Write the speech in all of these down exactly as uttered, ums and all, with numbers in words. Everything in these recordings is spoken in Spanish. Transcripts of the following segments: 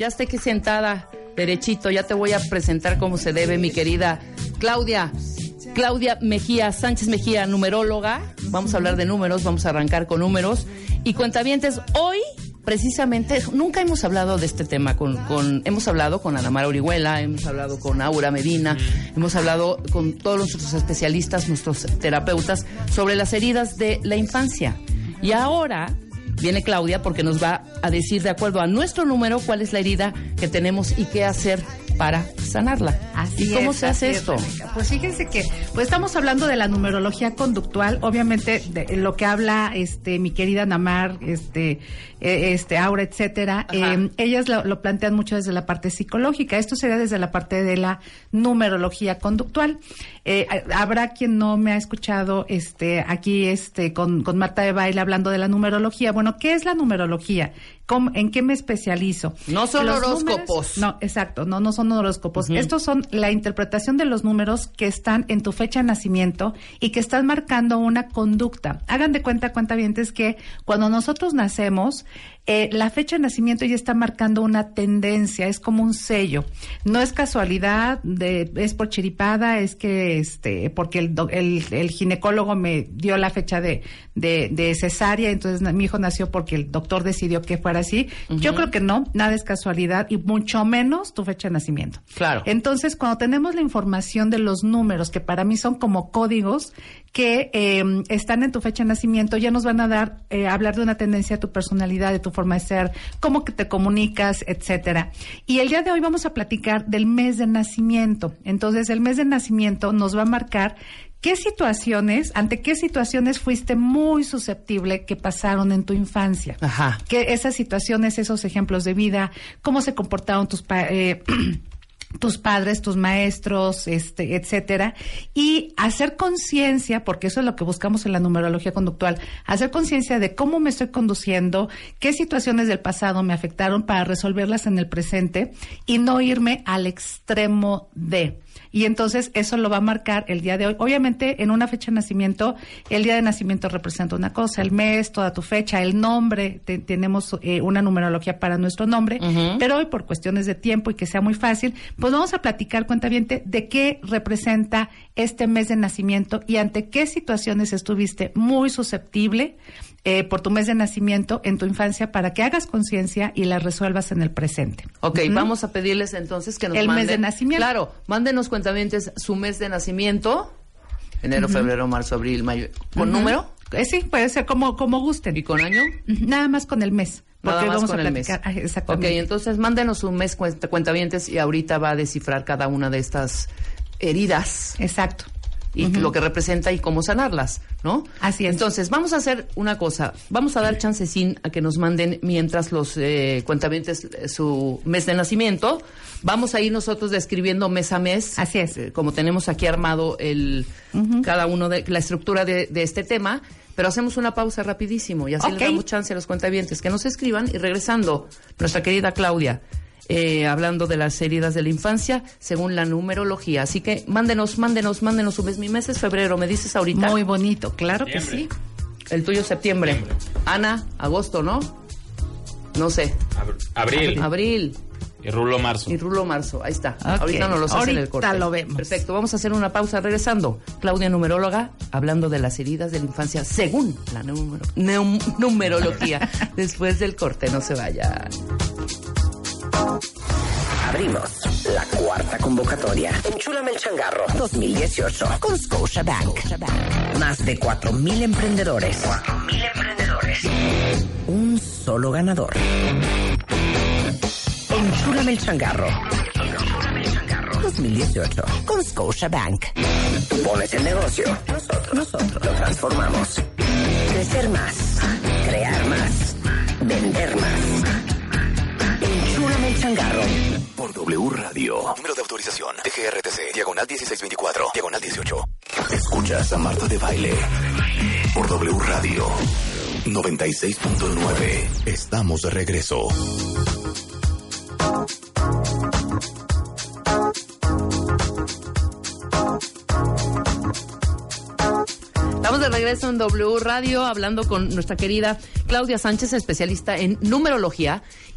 Ya esté aquí sentada, derechito, ya te voy a presentar como se debe, mi querida Claudia. Claudia Mejía, Sánchez Mejía, numeróloga. Vamos a hablar de números, vamos a arrancar con números. Y cuentavientes, hoy, precisamente, nunca hemos hablado de este tema. Con, con hemos hablado con Ana Mara Orihuela, hemos hablado con Aura Medina, hemos hablado con todos nuestros especialistas, nuestros terapeutas, sobre las heridas de la infancia. Y ahora viene Claudia porque nos va a decir, de acuerdo a nuestro número, cuál es la herida que tenemos y qué hacer para sanarla. Así ¿Y cómo es, se hace esto? Es, pues fíjense que pues estamos hablando de la numerología conductual, obviamente de lo que habla este mi querida Namar, este eh, este Aura, etcétera. Eh, ellas lo, lo plantean mucho desde la parte psicológica. Esto sería desde la parte de la numerología conductual. Eh, habrá quien no me ha escuchado este aquí este con, con Marta de Baile hablando de la numerología. Bueno, ¿qué es la numerología? ¿Cómo, ¿En qué me especializo? No son Los horóscopos. Números, no, exacto, no, no son horóscopos. Uh-huh. Estos son la interpretación de los números que están en tu fecha de nacimiento y que están marcando una conducta. Hagan de cuenta, cuentavientes, que cuando nosotros nacemos, eh, la fecha de nacimiento ya está marcando una tendencia, es como un sello. No es casualidad, de, es por chiripada, es que este, porque el, el, el ginecólogo me dio la fecha de, de, de cesárea, entonces mi hijo nació porque el doctor decidió que fuera así. Uh-huh. Yo creo que no, nada es casualidad y mucho menos tu fecha de nacimiento. Claro. Entonces, cuando tenemos la información de los números, que para mí son como códigos que eh, están en tu fecha de nacimiento, ya nos van a dar, eh, hablar de una tendencia de tu personalidad, de tu forma de ser, cómo que te comunicas, etcétera. Y el día de hoy vamos a platicar del mes de nacimiento. Entonces, el mes de nacimiento nos va a marcar ¿qué situaciones, ante qué situaciones fuiste muy susceptible que pasaron en tu infancia? Ajá. Que esas situaciones, esos ejemplos de vida, cómo se comportaron tus pa- eh, tus padres, tus maestros, este, etcétera, y hacer conciencia, porque eso es lo que buscamos en la numerología conductual, hacer conciencia de cómo me estoy conduciendo, qué situaciones del pasado me afectaron para resolverlas en el presente y no irme al extremo de. Y entonces eso lo va a marcar el día de hoy. Obviamente, en una fecha de nacimiento, el día de nacimiento representa una cosa, el mes, toda tu fecha, el nombre, te, tenemos eh, una numerología para nuestro nombre, uh-huh. Pero hoy, por cuestiones de tiempo y que sea muy fácil, pues vamos a platicar, cuentaviente, de qué representa este mes de nacimiento y ante qué situaciones estuviste muy susceptible eh, por tu mes de nacimiento en tu infancia para que hagas conciencia y las resuelvas en el presente. Ok, ¿Mm? Vamos a pedirles entonces que nos el manden. El mes de nacimiento. Claro, mándenos, cuentavientes, su mes de nacimiento, enero, uh-huh. febrero, marzo, abril, mayo. ¿Con uh-huh. número? Eh, sí, puede ser como, como gusten. ¿Y con año? Uh-huh. Nada más con el mes. Nada porque más vamos con a el mes. Ah, exactamente. Ok, entonces mándenos su mes cuenta, cuentavientes y ahorita va a descifrar cada una de estas heridas. Exacto. Y uh-huh. lo que representa y cómo sanarlas, ¿no? Así es. Entonces, vamos a hacer una cosa. Vamos a dar chancecín a que nos manden, mientras los eh, cuentavientes, eh, su mes de nacimiento. Vamos a ir nosotros describiendo mes a mes. Así es. Eh, como tenemos aquí armado el uh-huh. cada uno de la estructura de, de este tema. Pero hacemos una pausa rapidísimo y así okay. les damos chance a los cuentavientes que nos escriban. Y regresando, nuestra querida Claudia, Eh, hablando de las heridas de la infancia según la numerología. Así que mándenos, mándenos, mándenos su mes. Mi mes es febrero, ¿me dices ahorita? Muy bonito, claro que sí. El tuyo septiembre. septiembre. Ana, agosto, ¿no? No sé. Ab- abril. Abril. Y Rulo marzo. Y Rulo marzo, ahí está. Okay. Ahorita nos los hacen el corte. Ahorita lo vemos. Perfecto, vamos a hacer una pausa regresando. Claudia, numeróloga, hablando de las heridas de la infancia según la numero- num- numerología. Después del corte, no se vaya. Abrimos la cuarta convocatoria. Enchúlame el changarro dos mil dieciocho con Scotiabank. Más de cuatro mil emprendedores. cuatro mil emprendedores. Un solo ganador. Enchúlame el changarro dos mil dieciocho con Scotiabank. Tú pones el negocio. Nosotros, nosotros lo transformamos. Crecer más. Crear más. Vender más. Enchúlame el changarro. Por W Radio. Número de autorización. T G R T C. Diagonal dieciséis veinticuatro. Diagonal dieciocho. Escuchas a Marta de Baile. Por W Radio. noventa y seis punto nueve. Estamos de regreso. Estamos de regreso en W Radio hablando con nuestra querida Claudia Sánchez, especialista en numerología.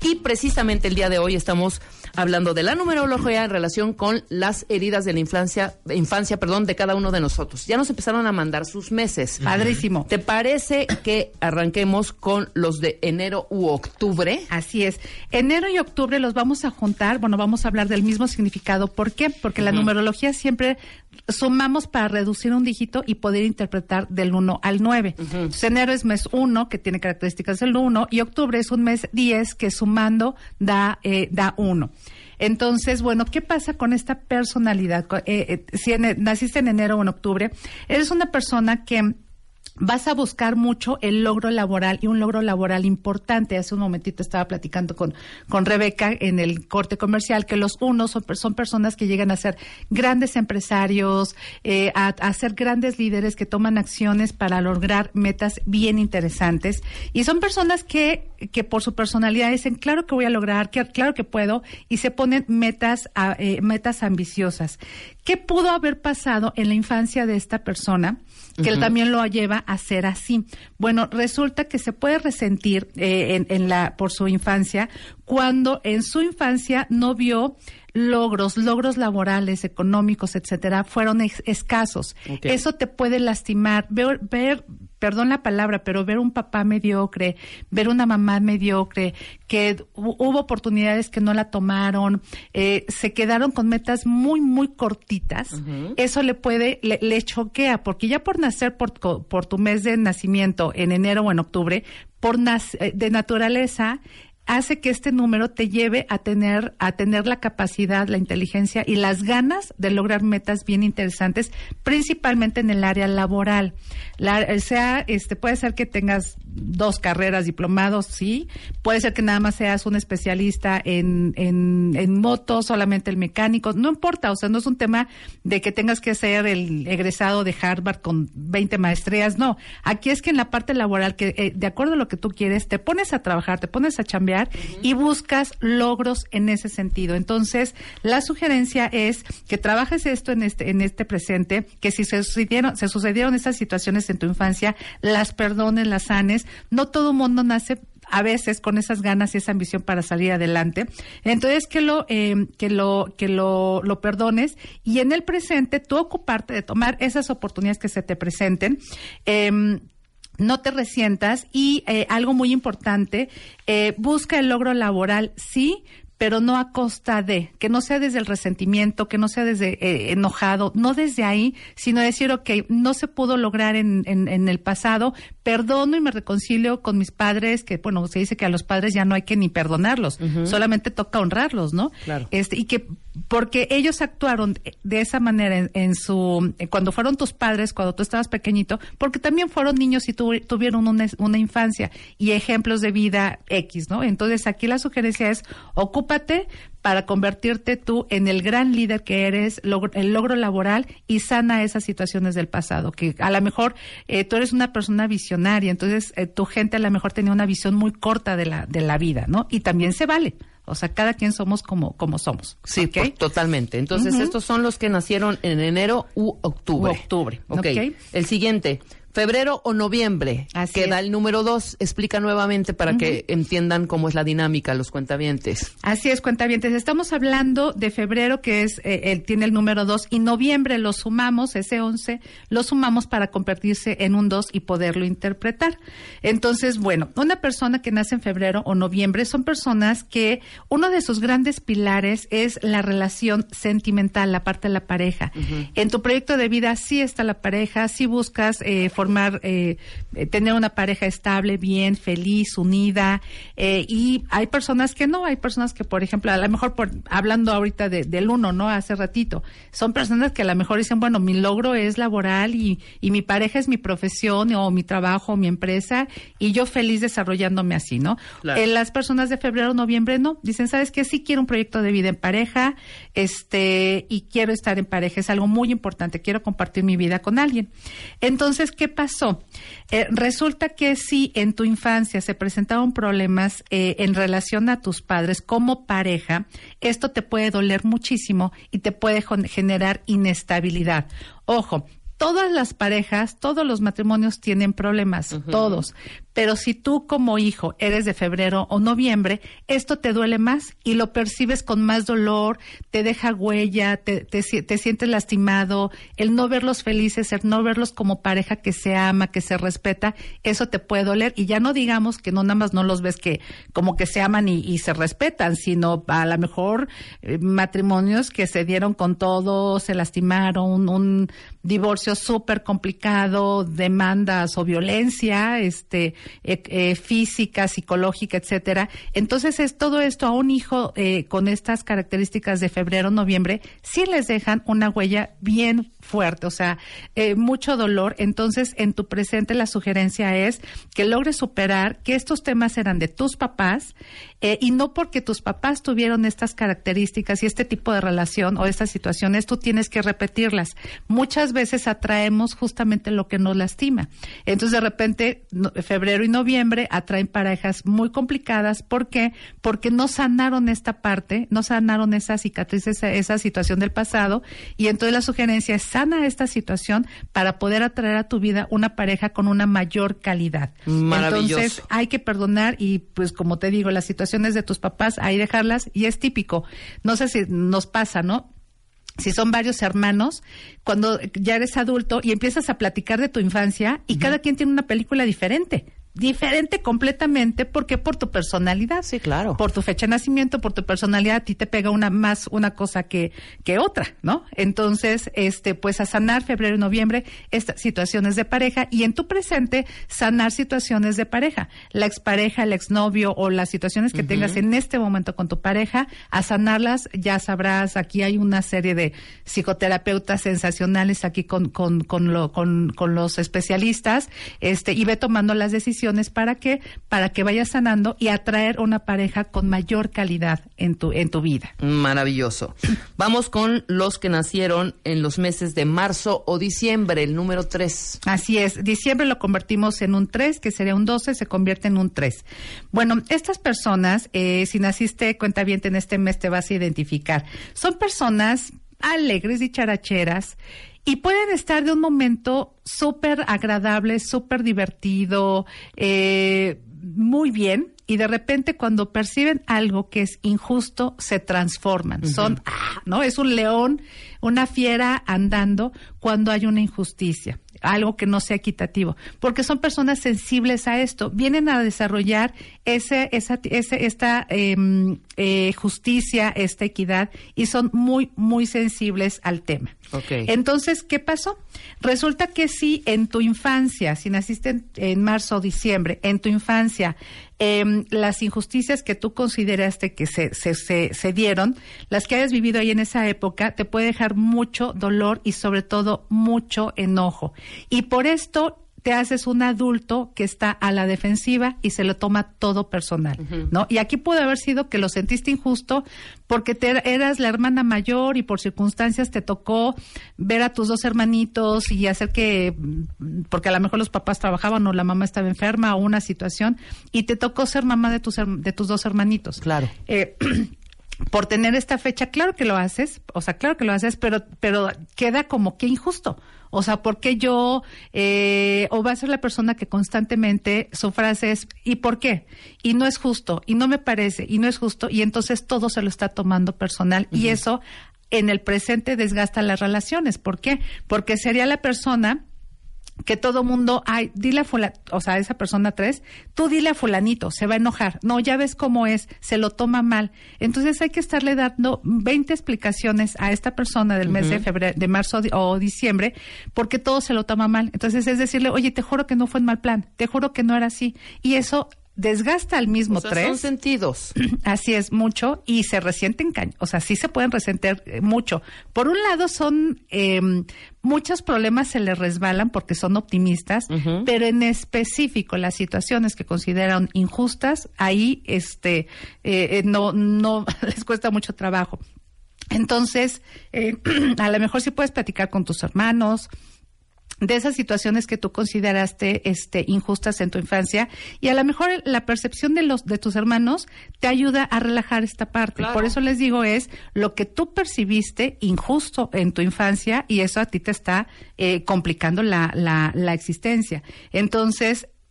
Y precisamente el día de hoy estamos hablando de la numerología en relación con las heridas de la infancia, infancia, perdón, de cada uno de nosotros. Ya nos empezaron a mandar sus meses. Padrísimo. ¿Te parece que arranquemos con los de enero u octubre? Así es. Enero y octubre los vamos a juntar, bueno, vamos a hablar del mismo significado. ¿Por qué? Porque la uh-huh. numerología siempre sumamos para reducir un dígito y poder interpretar del uno al nueve. Uh-huh. Entonces, enero es mes uno, que tiene características del uno, y octubre es un mes diez, que sumando da eh, da uno. Entonces, bueno, ¿qué pasa con esta personalidad? Eh, eh, si en, naciste en enero o en octubre, eres una persona que vas a buscar mucho el logro laboral y un logro laboral importante. Hace un momentito estaba platicando con, con Rebeca en el corte comercial que los unos son, son personas que llegan a ser grandes empresarios, eh, a, a ser grandes líderes que toman acciones para lograr metas bien interesantes. Y son personas que, que por su personalidad dicen, claro que voy a lograr, que, claro que puedo, y se ponen metas, a, eh, metas ambiciosas. ¿Qué pudo haber pasado en la infancia de esta persona que uh-huh. también lo lleva a ser así? Bueno, resulta que se puede resentir eh, en, en la por su infancia cuando en su infancia no vio logros, logros laborales, económicos, etcétera, fueron ex- escasos. Okay. Eso te puede lastimar. Ver, ver, perdón la palabra, pero ver un papá mediocre, ver una mamá mediocre, que hu- hubo oportunidades que no la tomaron, eh, se quedaron con metas muy, muy cortitas. Uh-huh. Eso le puede, le, le choquea, porque ya por nacer por, por tu mes de nacimiento en enero o en octubre, por nac- de naturaleza, hace que este número te lleve a tener a tener la capacidad, la inteligencia y las ganas de lograr metas bien interesantes, principalmente en el área laboral. La, sea, este, puede ser que tengas dos carreras, diplomados, sí. Puede ser que nada más seas un especialista en, en, en motos, solamente el mecánico. No importa, o sea, no es un tema de que tengas que ser el egresado de Harvard con veinte maestrías, no. Aquí es que en la parte laboral, que eh, de acuerdo a lo que tú quieres, te pones a trabajar, te pones a chambear, Uh-huh. y buscas logros en ese sentido. Entonces, la sugerencia es que trabajes esto en este en este presente, que si se sucedieron, se sucedieron estas situaciones en tu infancia, las perdones, las sanes. No todo mundo nace a veces con esas ganas y esa ambición para salir adelante. Entonces, que lo eh, que lo que lo, lo perdones y en el presente tú ocuparte de tomar esas oportunidades que se te presenten. Eh, No te resientas y eh, algo muy importante, eh, busca el logro laboral, sí, pero no a costa de, que no sea desde el resentimiento, que no sea desde eh, enojado, no desde ahí, sino decir, ok, no se pudo lograr en, en, en el pasado, perdono y me reconcilio con mis padres, que bueno, se dice que a los padres ya no hay que ni perdonarlos, uh-huh. solamente toca honrarlos, ¿no? Claro. Este, y que porque ellos actuaron de esa manera en, en su, cuando fueron tus padres, cuando tú estabas pequeñito, porque también fueron niños y tu, tuvieron una, una infancia y ejemplos de vida X, ¿no? Entonces aquí la sugerencia es, ocúpate para convertirte tú en el gran líder que eres, logro, el logro laboral, y sana esas situaciones del pasado, que a lo mejor eh, tú eres una persona visionaria, entonces eh, tu gente a lo mejor tenía una visión muy corta de la, de la vida, ¿no? Y también se vale. O sea, cada quien somos como, como somos. Sí, ¿okay? Por, totalmente. Entonces, uh-huh. estos son los que nacieron en enero u octubre. U octubre. Okay. ok. El siguiente, febrero o noviembre, Así que es. Da el número dos. Explica nuevamente para uh-huh. que entiendan cómo es la dinámica, los cuentavientes. Así es, cuentavientes. Estamos hablando de febrero, que es eh, él tiene el número dos, y noviembre lo sumamos, ese once, lo sumamos para convertirse en un dos y poderlo interpretar. Entonces, bueno, una persona que nace en febrero o noviembre son personas que uno de sus grandes pilares es la relación sentimental, la parte de la pareja. Uh-huh. En tu proyecto de vida sí está la pareja, sí buscas eh, formar, eh, tener una pareja estable, bien, feliz, unida, eh, y hay personas que no, hay personas que, por ejemplo, a lo mejor por, hablando ahorita de, del uno, ¿no? Hace ratito, son personas que a lo mejor dicen, bueno, mi logro es laboral y, y mi pareja es mi profesión o mi trabajo o mi empresa y yo feliz desarrollándome así, ¿no? Claro. Eh, las personas de febrero, noviembre, no, dicen, ¿sabes qué? Sí quiero un proyecto de vida en pareja, este, y quiero estar en pareja, es algo muy importante, quiero compartir mi vida con alguien. Entonces, ¿qué pasó? Eh, resulta que si en tu infancia se presentaron problemas eh, en relación a tus padres como pareja, esto te puede doler muchísimo y te puede generar inestabilidad. Ojo, todas las parejas, todos los matrimonios tienen problemas, uh-huh. todos. pero si tú como hijo eres de febrero o noviembre, esto te duele más y lo percibes con más dolor, te deja huella, te, te, te sientes lastimado, el no verlos felices, el no verlos como pareja que se ama, que se respeta, eso te puede doler. Y ya no digamos que no nada más no los ves que como que se aman y, y se respetan, sino a lo mejor eh, matrimonios que se dieron con todo, se lastimaron, un, un divorcio súper complicado, demandas o violencia este eh, eh, física, psicológica, etcétera. Entonces es todo esto a un hijo eh, con estas características de febrero, noviembre, sí les dejan una huella bien fuerte, o sea, eh, mucho dolor. Entonces, en tu presente la sugerencia es que logres superar que estos temas eran de tus papás eh, y no porque tus papás tuvieron estas características y este tipo de relación o estas situaciones, tú tienes que repetirlas. Muchas veces atraemos justamente lo que nos lastima. Entonces, de repente, no, febrero y noviembre atraen parejas muy complicadas. ¿Por qué? Porque no sanaron esta parte, no sanaron esa cicatriz, esa, esa situación del pasado, y entonces la sugerencia es sana esta situación para poder atraer a tu vida una pareja con una mayor calidad. Maravilloso. Entonces, hay que perdonar y, pues, como te digo, las situaciones de tus papás, hay que dejarlas, y es típico. No sé si nos pasa, ¿no? Si son varios hermanos, cuando ya eres adulto y empiezas a platicar de tu infancia y uh-huh. cada quien tiene una película diferente. Diferente completamente, porque por tu personalidad. Sí, claro. Por tu fecha de nacimiento, por tu personalidad, a ti te pega una más una cosa que que otra, ¿no? Entonces, este, pues a sanar febrero y noviembre estas situaciones de pareja, y en tu presente sanar situaciones de pareja. La expareja, el exnovio o las situaciones que uh-huh. tengas en este momento con tu pareja, a sanarlas, ya sabrás, aquí hay una serie de psicoterapeutas sensacionales aquí con con con lo con con los especialistas, este, y ve tomando las decisiones. ¿Para qué? Para que vayas sanando y atraer una pareja con mayor calidad en tu en tu vida. Maravilloso. Vamos con los que nacieron en los meses de marzo o diciembre, el número tres. Así es. Diciembre lo convertimos en un tres, que sería un doce, se convierte en un tres. Bueno, estas personas, eh, si naciste cuentaviente en este mes, te vas a identificar. Son personas alegres y characheras, y pueden estar de un momento súper agradable, súper divertido, eh, muy bien, y de repente cuando perciben algo que es injusto, se transforman. Uh-huh. Son, ah, ¿no? Es un león, una fiera andando cuando hay una injusticia, algo que no sea equitativo, porque son personas sensibles a esto, vienen a desarrollar ese, esa, ese, esta eh, eh, justicia, esta equidad, y son muy, muy sensibles al tema. Okay. Entonces, ¿qué pasó? Resulta que si en tu infancia, si naciste en, en marzo o diciembre, en tu infancia, eh, las injusticias que tú consideraste que se, se, se, se dieron, las que hayas vivido ahí en esa época, te puede dejar mucho dolor y sobre todo mucho enojo. Y por esto te haces un adulto que está a la defensiva y se lo toma todo personal, uh-huh. ¿no? Y aquí pudo haber sido que lo sentiste injusto porque te, eras la hermana mayor y por circunstancias te tocó ver a tus dos hermanitos y hacer que, porque a lo mejor los papás trabajaban o la mamá estaba enferma o una situación, y te tocó ser mamá de tus, de tus dos hermanitos. Claro. Eh, por tener esta fecha, claro que lo haces, o sea, claro que lo haces, pero, pero queda como que injusto. O sea, ¿por qué yo, eh, o va a ser la persona que constantemente su frase es, ¿y por qué? Y no es justo, y no me parece, y no es justo, y entonces todo se lo está tomando personal, uh-huh. y eso en el presente desgasta las relaciones. ¿Por qué? Porque sería la persona que todo mundo, ay, dile a fulano, o sea, esa persona tres, tú dile a fulanito, se va a enojar. No, ya ves cómo es, se lo toma mal. Entonces hay que estarle dando veinte explicaciones a esta persona del uh-huh. mes de febrero, de marzo o diciembre, porque todo se lo toma mal. Entonces es decirle, oye, te juro que no fue en mal plan, te juro que no era así. Y eso desgasta al mismo o sea, tres. Son sentidos. Así es, mucho, y se resienten, ca- o sea, sí se pueden resentir eh, mucho. Por un lado son, eh, muchos problemas se les resbalan porque son optimistas, uh-huh. pero en específico las situaciones que consideran injustas, ahí este eh, eh, no, no les cuesta mucho trabajo. Entonces, eh, a lo mejor sí puedes platicar con tus hermanos de esas situaciones que tú consideraste este injustas en tu infancia, y a lo mejor la percepción de los de tus hermanos te ayuda a relajar esta parte. Claro. Por eso les digo, es lo que tú percibiste injusto en tu infancia, y eso a ti te está eh, complicando la, la, la existencia. Entonces,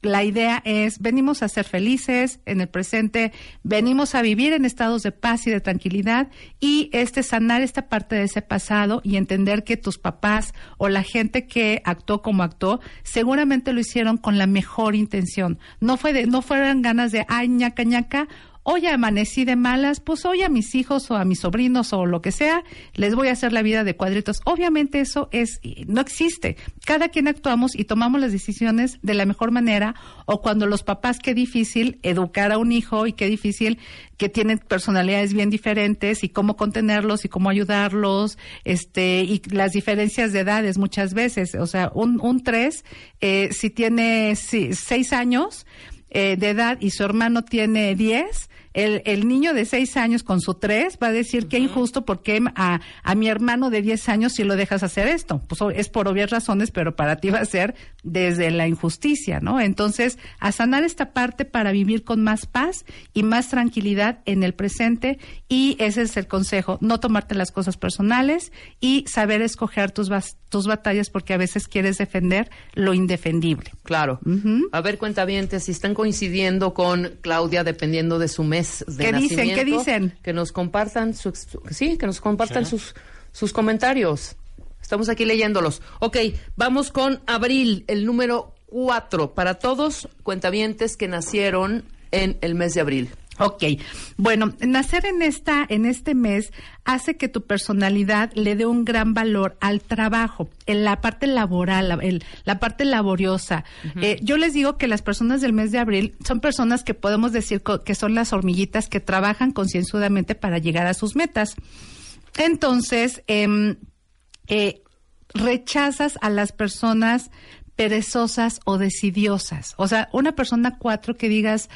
la idea es, venimos a ser felices en el presente, venimos a vivir en estados de paz y de tranquilidad, y este sanar esta parte de ese pasado y entender que tus papás o la gente que actuó como actuó, seguramente lo hicieron con la mejor intención. No fue de, no fueron ganas de, ay, ñaca, ñaca, hoy amanecí de malas, pues hoy a mis hijos o a mis sobrinos o lo que sea, les voy a hacer la vida de cuadritos. Obviamente eso es, no existe. Cada quien actuamos y tomamos las decisiones de la mejor manera, o cuando los papás, qué difícil educar a un hijo y qué difícil que tienen personalidades bien diferentes y cómo contenerlos y cómo ayudarlos, este, y las diferencias de edades muchas veces. O sea, un, un tres, eh, si tiene si, seis años eh, de edad y su hermano tiene diez, El, el niño de seis años con su tres va a decir, uh-huh, qué injusto, porque a, a mi hermano de diez años si lo dejas hacer esto. Pues es por obvias razones, pero para ti va a ser desde la injusticia, ¿no? Entonces, a sanar esta parte para vivir con más paz y más tranquilidad en el presente, y ese es el consejo, no tomarte las cosas personales y saber escoger tus, tus batallas, porque a veces quieres defender lo indefendible. Claro. Uh-huh. A ver, cuentavientes, si están coincidiendo con Claudia dependiendo de su mes de ¿Qué dicen? ¿Qué dicen? Que nos compartan su, sí, que nos compartan sí. sus sus comentarios. Estamos aquí leyéndolos. Ok, vamos con Abril, el número cuatro, para todos cuentavientes que nacieron en el mes de abril. Ok, bueno, nacer en esta, en este mes hace que tu personalidad le dé un gran valor al trabajo, en la parte laboral, la, el, la parte laboriosa. Uh-huh. Eh, yo les digo que las personas del mes de abril son personas que podemos decir co- que son las hormiguitas que trabajan concienzudamente para llegar a sus metas. Entonces, eh, eh, rechazas a las personas perezosas o decidiosas. O sea, una persona cuatro que digas,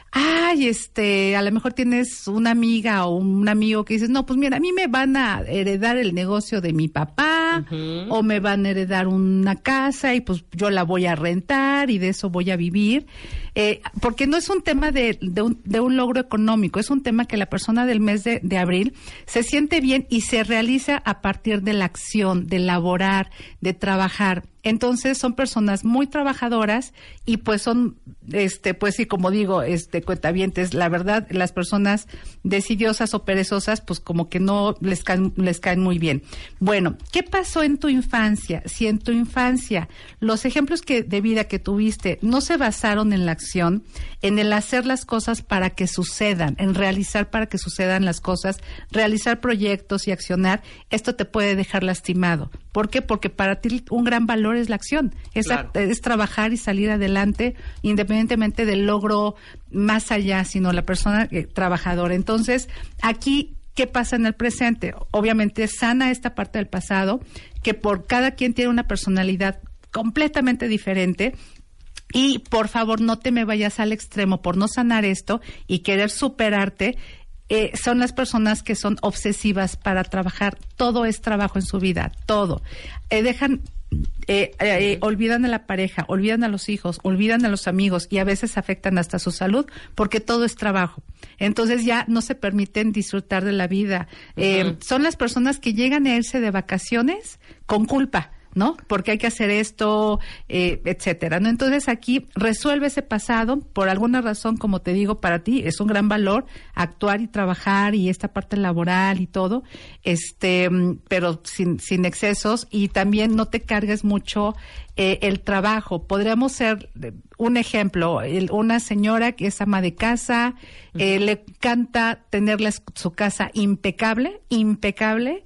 ay, este, a lo mejor tienes una amiga o un amigo que dices, no, pues mira, a mí me van a heredar el negocio de mi papá, uh-huh, o me van a heredar una casa y pues yo la voy a rentar y de eso voy a vivir. Eh, porque no es un tema de, de, un, de un logro económico, es un tema que la persona del mes de, de abril se siente bien y se realiza a partir de la acción, de laborar, de trabajar. Entonces son personas muy trabajadoras y pues son, este, pues sí, como digo, este, cuentavientes, la verdad, las personas decidiosas o perezosas, pues como que no les caen, les caen muy bien. Bueno, ¿qué pasó en tu infancia? Si en tu infancia los ejemplos que, de vida que tuviste no se basaron en la acción, en el hacer las cosas para que sucedan, en realizar para que sucedan las cosas, realizar proyectos y accionar, esto te puede dejar lastimado. ¿Por qué? Porque para ti un gran valor es la acción, es, claro, a, es trabajar y salir adelante independientemente del logro más allá, sino la persona eh, trabajadora. Entonces, aquí, ¿qué pasa en el presente? Obviamente sana esta parte del pasado, que por cada quien tiene una personalidad completamente diferente. Y por favor, no te me vayas al extremo por no sanar esto y querer superarte. Eh, son las personas que son obsesivas para trabajar. Todo es trabajo en su vida, todo. Eh, dejan, eh, eh, olvidan a la pareja, olvidan a los hijos, olvidan a los amigos y a veces afectan hasta su salud porque todo es trabajo. Entonces ya no se permiten disfrutar de la vida. Eh, uh-huh. Son las personas que llegan a irse de vacaciones con culpa, ¿no? Porque hay que hacer esto, eh, etcétera, ¿no? Entonces aquí resuelve ese pasado, por alguna razón, como te digo, para ti es un gran valor actuar y trabajar y esta parte laboral y todo, este, pero sin, sin excesos, y también no te cargues mucho eh, el trabajo. Podríamos ser un ejemplo, el, una señora que es ama de casa, uh-huh, eh, le encanta tenerle su casa impecable, impecable.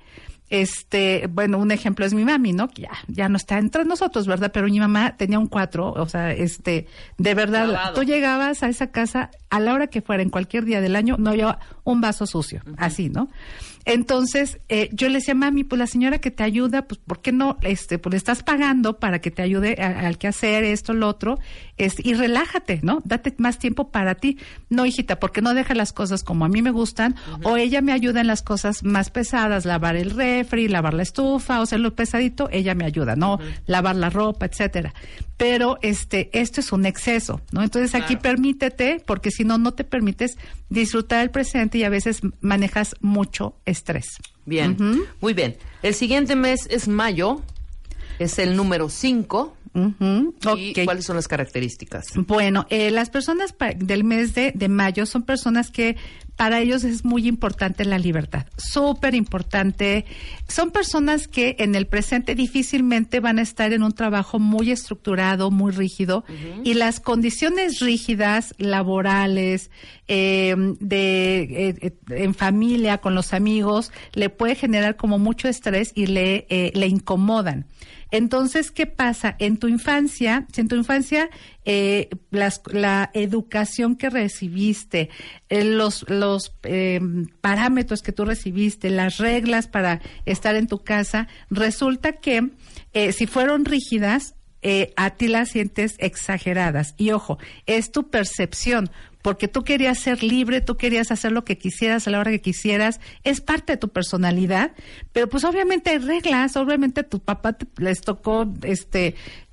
Este, bueno, un ejemplo es mi mami, ¿no? Que ya, ya no está entre nosotros, ¿verdad? Pero mi mamá tenía un cuatro, o sea, este, de verdad, Clavado. Tú llegabas a esa casa a la hora que fuera, en cualquier día del año, no había un vaso sucio, uh-huh, así, ¿no? Entonces, eh, yo le decía, mami, pues la señora que te ayuda, pues, ¿por qué no? Este, pues le estás pagando para que te ayude a, al que hacer esto, lo otro, este, y relájate, ¿no? Date más tiempo para ti. No, hijita, porque no deja las cosas como a mí me gustan, uh-huh, o ella me ayuda en las cosas más pesadas, lavar el refri, lavar la estufa, o sea, lo pesadito, ella me ayuda, ¿no? Uh-huh. Lavar la ropa, etcétera. Pero, este, esto es un exceso, ¿no? Entonces, claro, aquí permítete, porque si no, no te permites disfrutar el presente y a veces manejas mucho estrés. Bien, uh-huh, muy bien. El siguiente mes es mayo, es el número cinco, Uh-huh. ¿Y Okay. cuáles son las características? Bueno, eh, las personas pa- del mes de, de mayo son personas que para ellos es muy importante la libertad, súper importante. Son personas que en el presente difícilmente van a estar en un trabajo muy estructurado, muy rígido, uh-huh. y las condiciones rígidas, laborales, eh, de eh, eh, en familia, con los amigos, le puede generar como mucho estrés y le, eh, le incomodan. Entonces, ¿qué pasa? En tu infancia, si en tu infancia eh, las, la educación que recibiste, eh, los, los eh, parámetros que tú recibiste, las reglas para estar en tu casa, resulta que eh, si fueron rígidas, eh, a ti las sientes exageradas. Y ojo, es tu percepción, porque tú querías ser libre, tú querías hacer lo que quisieras a la hora que quisieras, es parte de tu personalidad, pero pues obviamente hay reglas, obviamente a tu papá te, les tocó este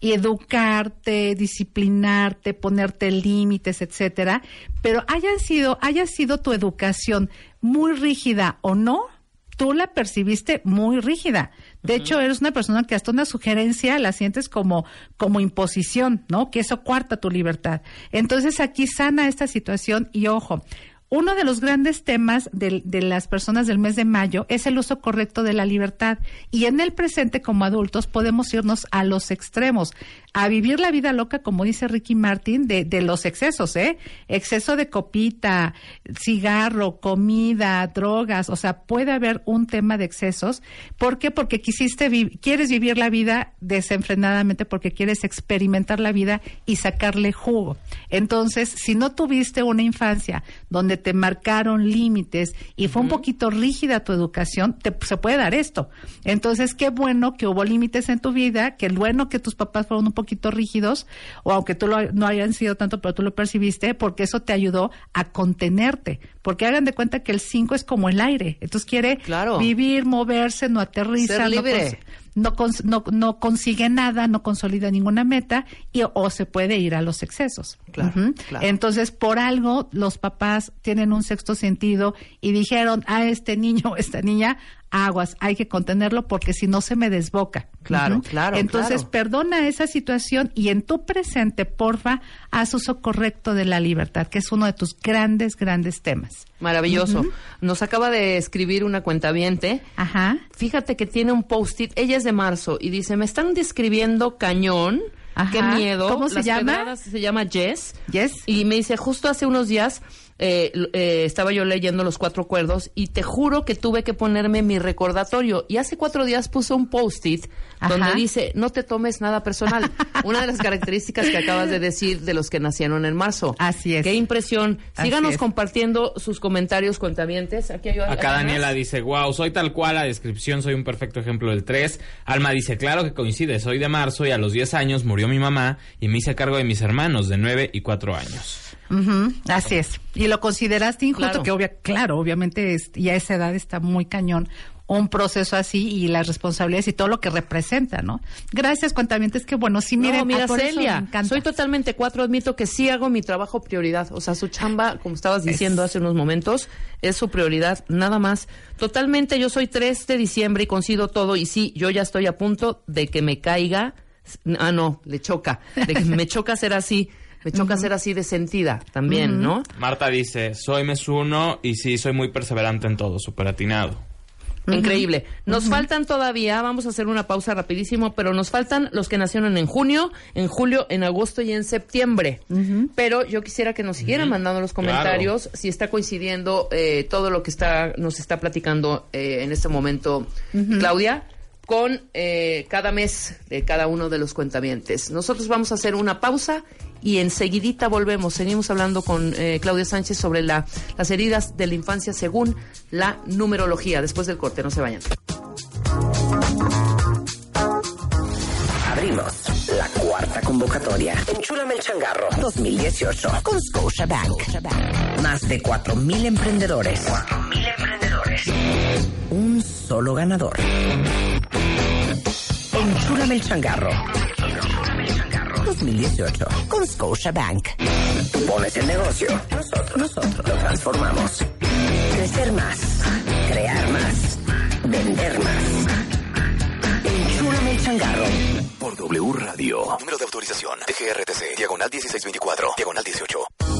educarte, disciplinarte, ponerte límites, etcétera, pero haya sido, haya sido tu educación muy rígida o no, tú la percibiste muy rígida. De uh-huh. hecho, eres una persona que hasta una sugerencia la sientes como, como imposición, ¿no? Que eso coarta tu libertad. Entonces, aquí sana esta situación y ojo, uno de los grandes temas de, de las personas del mes de mayo es el uso correcto de la libertad. Y en el presente, como adultos, podemos irnos a los extremos, a vivir la vida loca, como dice Ricky Martin, de, de los excesos, ¿eh? Exceso de copita, cigarro, comida, drogas, o sea, puede haber un tema de excesos. ¿Por qué? Porque quisiste vi- quieres vivir la vida desenfrenadamente, porque quieres experimentar la vida y sacarle jugo. Entonces, si no tuviste una infancia donde te marcaron límites y fue uh-huh. un poquito rígida tu educación, te, se puede dar esto. Entonces, qué bueno que hubo límites en tu vida, que bueno que tus papás fueron un poquito rígidos, o aunque tú lo, no hayan sido tanto, pero tú lo percibiste, porque eso te ayudó a contenerte. Porque hagan de cuenta que el cinco es como el aire. Entonces quiere claro. vivir, moverse, no aterriza, ser libre. no cons- No, cons- no, no consigue nada, no consolida ninguna meta y o se puede ir a los excesos. Claro, uh-huh. claro. Entonces, por algo, los papás tienen un sexto sentido y dijeron a este niño o esta niña, aguas, hay que contenerlo porque si no se me desboca. Claro, uh-huh. claro. Entonces, claro. perdona esa situación y en tu presente, porfa, haz uso correcto de la libertad, que es uno de tus grandes, grandes temas. Maravilloso. Uh-huh. Nos acaba de escribir una cuentaviente. Ajá. Fíjate que tiene un post-it, ella es de marzo, y dice, me están describiendo cañón, Ajá. qué miedo. ¿Cómo se Las llama? pedradas se llama Jess. Yes. Y me dice, justo hace unos días eh, eh, estaba yo leyendo Los Cuatro Acuerdos y te juro que tuve que ponerme mi recordatorio. Y hace cuatro días puso un post-it Ajá. donde dice, no te tomes nada personal. Una de las características que acabas de decir de los que nacieron en marzo. Así es. Qué impresión. Así Síganos es. compartiendo sus comentarios, cuentavientes. Aquí hay Acá ¿hay Daniela más? dice, wow, soy tal cual, la descripción, soy un perfecto ejemplo del tres. Alma dice, claro que coincide, soy de marzo y a los diez años murió mi mamá y me hice cargo de mis hermanos de nueve y cuatro años. Uh-huh, así es. Y lo consideraste injusto, Claro. que obvia, claro, obviamente es, y a esa edad está muy cañón un proceso así y las responsabilidades y todo lo que representa, ¿no? Gracias, cuentavientes, que bueno, sí, miren, no, mira, ah, por eso me Celia, encanta. soy totalmente cuatro, admito que sí hago mi trabajo prioridad, o sea, su chamba, como estabas diciendo Es- hace unos momentos, es su prioridad, nada más. Totalmente, yo soy tres de diciembre y coincido todo, y sí, yo ya estoy a punto de que me caiga, ah, no, le choca, de que me choca ser así, me choca ser así de sentida también, ¿no? Marta dice, soy mes uno y sí, soy muy perseverante en todo, súper atinado. Increíble. Nos faltan todavía, vamos a hacer una pausa rapidísimo, pero nos faltan los que nacieron en junio, en julio, en agosto y en septiembre. Pero yo quisiera que nos siguieran mandando los comentarios si está coincidiendo eh, todo lo que está nos está platicando eh, en este momento Claudia con eh, cada mes de cada uno de los cuentavientes. Nosotros vamos a hacer una pausa y enseguidita volvemos. Seguimos hablando con eh, Claudia Sánchez sobre la, las heridas de la infancia según la numerología. Después del corte, no se vayan. Abrimos la cuarta convocatoria. Enchúlame el changarro dos mil dieciocho con Scotiabank. Más de cuatro mil emprendedores. cuatro mil emprendedores. Un solo ganador. Enchúlame el changarro dos mil dieciocho con Scotiabank. Pones el negocio. Nosotros, nosotros lo transformamos. Crecer más. Crear más. Vender más. Enchúlame el changarro. Por W W Radio. Número de autorización D G R T C, diagonal dieciséis veinticuatro, diagonal dieciocho.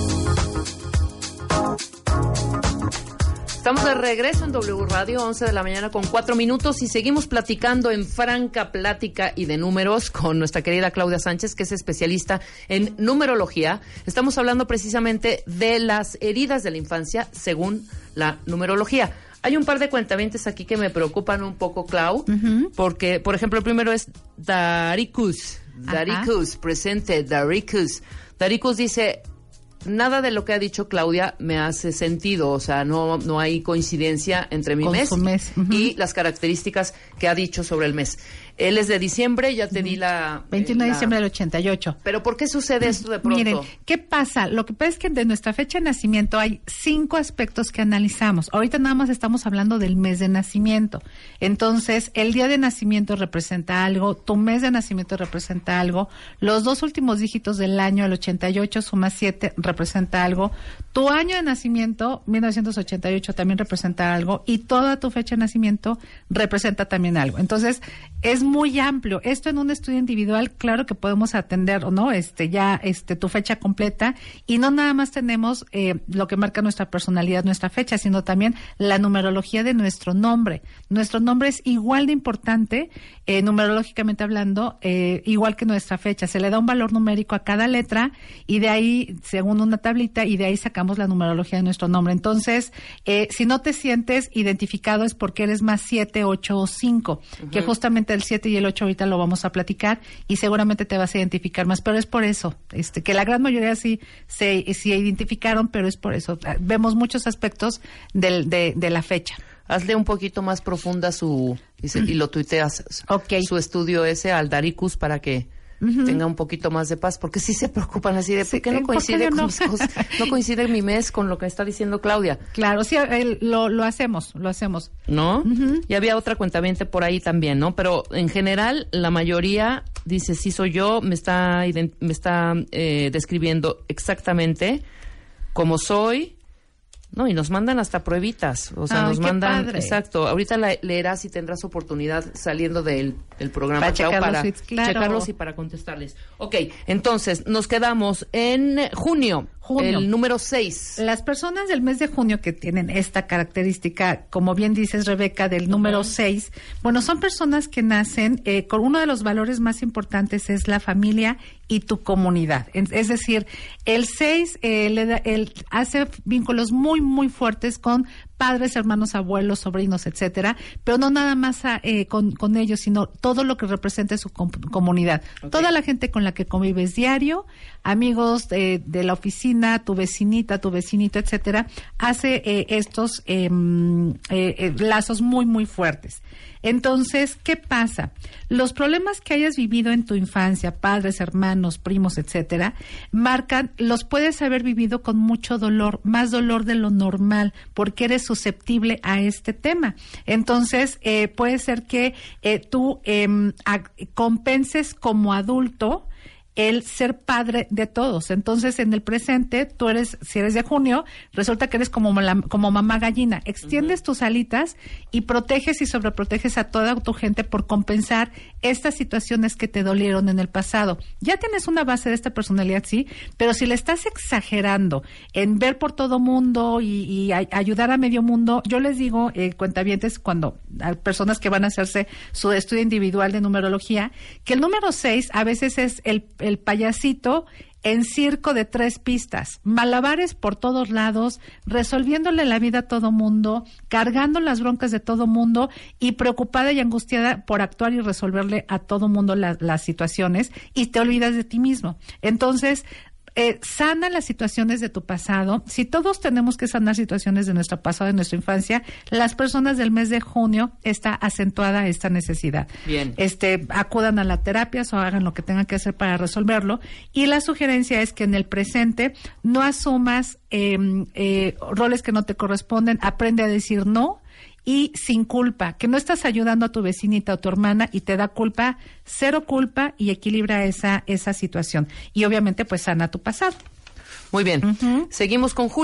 Estamos de regreso en W Radio, once de la mañana con cuatro minutos y seguimos platicando en franca plática y de números con nuestra querida Claudia Sánchez, que es especialista en numerología. Estamos hablando precisamente de las heridas de la infancia según la numerología. Hay un par de cuentavientes aquí que me preocupan un poco, Clau, uh-huh. porque, por ejemplo, el primero es Daricus. Daricus, Ajá. presente, Daricus. Daricus dice... Nada de lo que ha dicho Claudia me hace sentido, o sea, no, no hay coincidencia entre mi Con mes, su mes. Uh-huh. y las características que ha dicho sobre el mes. Él es de diciembre, ya te uh-huh. di la... veintiuno eh, de la... diciembre del ochenta y ocho. ¿Pero por qué sucede esto de pronto? Miren, ¿qué pasa? Lo que pasa es que de nuestra fecha de nacimiento hay cinco aspectos que analizamos. Ahorita nada más estamos hablando del mes de nacimiento. Entonces, el día de nacimiento representa algo, tu mes de nacimiento representa algo, los dos últimos dígitos del año, el ochenta y ocho suma siete, representa algo, tu año de nacimiento, mil novecientos ochenta y ocho, también representa algo, y toda tu fecha de nacimiento representa también algo. Entonces, es muy amplio. Esto en un estudio individual, claro que podemos atender, ¿no? Este, ya, este, tu fecha completa, y no nada más tenemos eh, lo que marca nuestra personalidad, nuestra fecha, sino también la numerología de nuestro nombre. Nuestro nombre es igual de importante, eh, numerológicamente hablando, eh, igual que nuestra fecha. Se le da un valor numérico a cada letra, y de ahí, según una tablita, y de ahí sacamos la numerología de nuestro nombre. Entonces, eh, si no te sientes identificado es porque eres más siete, ocho o cinco, uh-huh. que justamente el siete y el ocho ahorita lo vamos a platicar y seguramente te vas a identificar más, pero es por eso, este, que la gran mayoría sí se sí identificaron, pero es por eso. Vemos muchos aspectos del, de, de la fecha. Hazle un poquito más profunda su, dice, y lo tuiteas, okay. su estudio ese al Daricus para que Uh-huh. tenga un poquito más de paz, porque sí se preocupan así de, ¿por qué no coincide con no? mis cosas? No coincide mi mes con lo que está diciendo Claudia. Claro, sí, el, lo, lo hacemos, lo hacemos. ¿No? Uh-huh. Y había otra cuentaviente por ahí también, ¿no? Pero en general, la mayoría dice, sí soy yo, me está, me está eh, describiendo exactamente cómo soy. No, y nos mandan hasta pruebitas, o sea, Ay, nos qué mandan, padre. Exacto, ahorita la leerás y tendrás oportunidad saliendo del, del programa para, Chao, checar para los tweets, claro. checarlos y para contestarles. Ok, entonces, nos quedamos en junio, junio. El número seis. Las personas del mes de junio que tienen esta característica, como bien dices, Rebeca, del número uh-huh. seis, bueno, son personas que nacen eh, con uno de los valores más importantes es la familia y tu comunidad. Es decir, el seis eh, le da, el, hace vínculos muy, muy fuertes con padres, hermanos, abuelos, sobrinos, etcétera, pero no nada más a, eh, con, con ellos, sino todo lo que representa su com- comunidad. Okay. Toda la gente con la que convives diario, amigos eh, de la oficina, tu vecinita, tu vecinito, etcétera, hace eh, estos eh, eh, eh, lazos muy, muy fuertes. Entonces, ¿qué pasa? Los problemas que hayas vivido en tu infancia, padres, hermanos, primos, etcétera, marcan, los puedes haber vivido con mucho dolor, más dolor de lo normal, porque eres susceptible a este tema. Entonces, eh, puede ser que eh, tú eh, a, compenses como adulto el ser padre de todos. Entonces, en el presente, tú eres, si eres de junio, resulta que eres como, la, como mamá gallina. Extiendes uh-huh. tus alitas y proteges y sobreproteges a toda tu gente por compensar estas situaciones que te dolieron en el pasado. Ya tienes una base de esta personalidad, sí, pero si le estás exagerando en ver por todo mundo y, y a, ayudar a medio mundo, yo les digo, eh, cuentavientes, cuando hay personas que van a hacerse su estudio individual de numerología, que el número seis a veces es el el payasito en circo de tres pistas, malabares por todos lados, resolviéndole la vida a todo mundo, cargando las broncas de todo mundo y preocupada y angustiada por actuar y resolverle a todo mundo la, las situaciones, y te olvidas de ti mismo. Entonces, Eh, sana las situaciones de tu pasado. Si todos tenemos que sanar situaciones de nuestro pasado, de nuestra infancia, las personas del mes de junio está acentuada esta necesidad. Bien. Este, acudan a la terapia o hagan lo que tengan que hacer para resolverlo. Y la sugerencia es que en el presente no asumas eh, eh, roles que no te corresponden. Aprende a decir no. Y sin culpa, que no estás ayudando a tu vecinita o tu hermana y te da culpa, cero culpa, y equilibra esa esa situación. Y obviamente pues sana tu pasado. Muy bien. Uh-huh. Seguimos con Julio.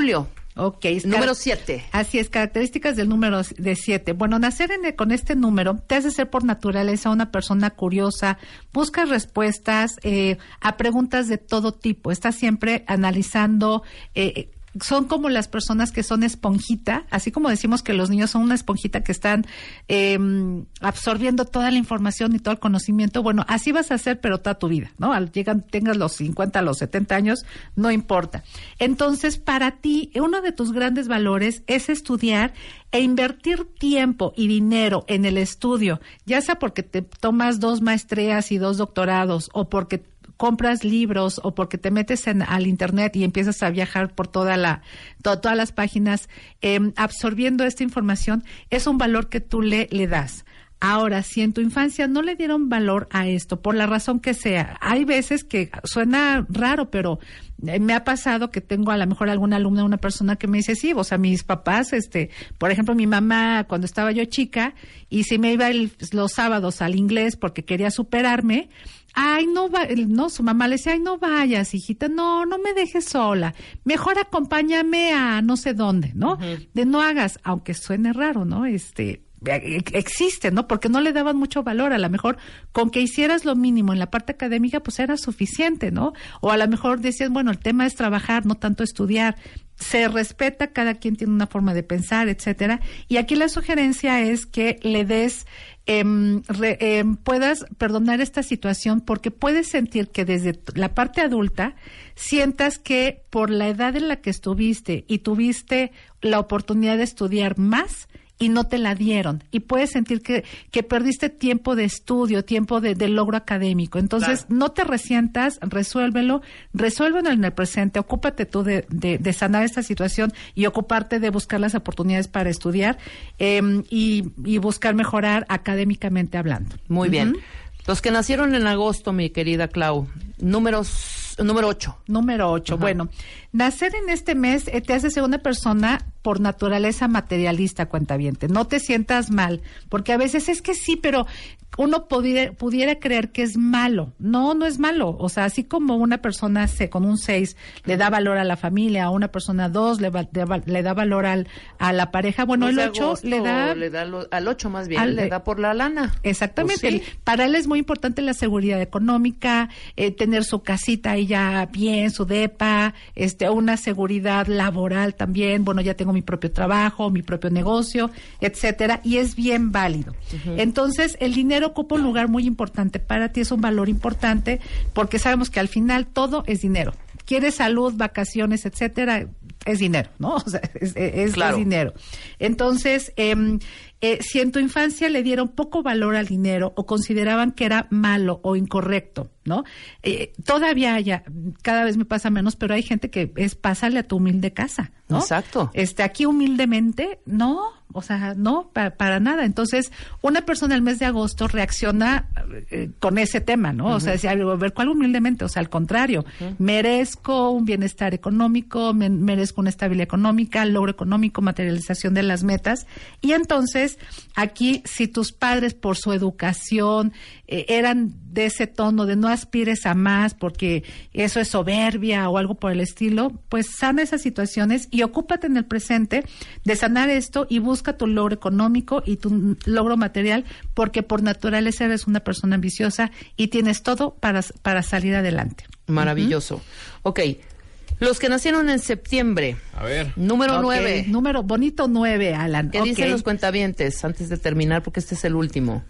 Ok. Número siete. Así es, características del número de siete. Bueno, nacer en, con este número te hace ser por naturaleza una persona curiosa, buscas respuestas eh, a preguntas de todo tipo, estás siempre analizando. Eh, son como las personas que son esponjita, así como decimos que los niños son una esponjita que están eh, absorbiendo toda la información y todo el conocimiento. Bueno, así vas a ser, pero toda tu vida, ¿no? Al llegan, tengas los cincuenta, los setenta años, no importa. Entonces, para ti, uno de tus grandes valores es estudiar e invertir tiempo y dinero en el estudio, ya sea porque te tomas dos maestrías y dos doctorados, o porque compras libros, o porque te metes en, al internet y empiezas a viajar por toda la, to, todas las páginas, eh, absorbiendo esta información, es un valor que tú le, le das. Ahora, si en tu infancia no le dieron valor a esto, por la razón que sea, hay veces que suena raro, pero me ha pasado que tengo a lo mejor alguna alumna, una persona que me dice, sí, o sea, mis papás, este, por ejemplo, mi mamá, cuando estaba yo chica, y si me iba el, los sábados al inglés porque quería superarme, ay, no va, no, su mamá le decía, ay, no vayas, hijita, no, no me dejes sola, mejor acompáñame a no sé dónde, ¿no? Uh-huh. De no hagas, aunque suene raro, ¿no? Este, existe, ¿no? Porque no le daban mucho valor, a lo mejor con que hicieras lo mínimo en la parte académica, pues era suficiente, ¿no? O a lo mejor decían, bueno, el tema es trabajar, no tanto estudiar. Se respeta, cada quien tiene una forma de pensar, etcétera. Y aquí la sugerencia es que le des, eh, re, eh, puedas perdonar esta situación, porque puedes sentir que desde la parte adulta sientas que por la edad en la que estuviste y tuviste la oportunidad de estudiar más, y no te la dieron, y puedes sentir que, que perdiste tiempo de estudio, tiempo de, de logro académico. Entonces, claro, no te resientas, resuélvelo, resuélvelo en el presente, ocúpate tú de, de, de sanar esta situación y ocuparte de buscar las oportunidades para estudiar eh, y, y buscar mejorar académicamente hablando. Muy uh-huh. bien. Los que nacieron en agosto, mi querida Clau, números, número ocho. Número ocho, uh-huh. Bueno, nacer en este mes eh, te hace ser una persona por naturaleza materialista, cuentaviente. No te sientas mal, porque a veces es que sí, pero uno pudiera, pudiera creer que es malo. No, no es malo. O sea, así como una persona se, con un seis le da valor a la familia, a una persona dos le, va, de, le da valor al, a la pareja, bueno, pues el ocho le da... Le da lo, al ocho más bien, al, le da por la lana. Exactamente. Pues sí. Para él es muy importante la seguridad económica, eh, tener su casita ahí ya bien, su depa, este, una seguridad laboral también. Bueno, ya tengo mi propio trabajo, mi propio negocio, etcétera, y es bien válido. Uh-huh. Entonces, el dinero ocupa un lugar muy importante para ti, es un valor importante, porque sabemos que al final todo es dinero. Quieres salud, vacaciones, etcétera, es dinero, ¿no? O sea, es, es, claro. es dinero. Entonces, eh, eh, si en tu infancia le dieron poco valor al dinero o consideraban que era malo o incorrecto, ¿no? Eh, todavía haya, cada vez me pasa menos, pero hay gente que es pásale a tu humilde casa, ¿no? Exacto. Este, aquí humildemente, no, o sea, no, para, para nada. Entonces, una persona el mes de agosto reacciona eh, con ese tema, ¿no? Uh-huh. O sea, decía, a ver, ¿cuál humildemente? O sea, al contrario, uh-huh. merezco un bienestar económico, me, merezco una estabilidad económica, logro económico, materialización de las metas. Y entonces, aquí, si tus padres por su educación eh, eran de ese tono de no aspires a más porque eso es soberbia o algo por el estilo, pues sana esas situaciones y ocúpate en el presente de sanar esto y busca tu logro económico y tu logro material, porque por naturaleza eres una persona ambiciosa y tienes todo para, para salir adelante. Maravilloso. Uh-huh. Ok. Los que nacieron en septiembre. A ver. Número okay. nueve. Número bonito nueve, Alan. ¿Qué okay. dicen los cuentavientes antes de terminar? Porque este es el último.